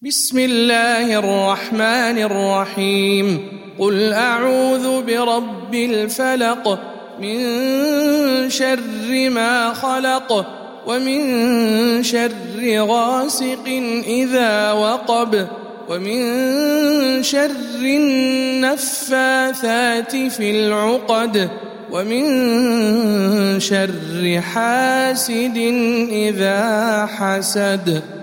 بسم الله الرحمن الرحيم قل أعوذ برب الفلق من شر ما خلق ومن شر غاسق إذا وقب ومن شر النفاثات في العقد ومن شر حاسد إذا حسد.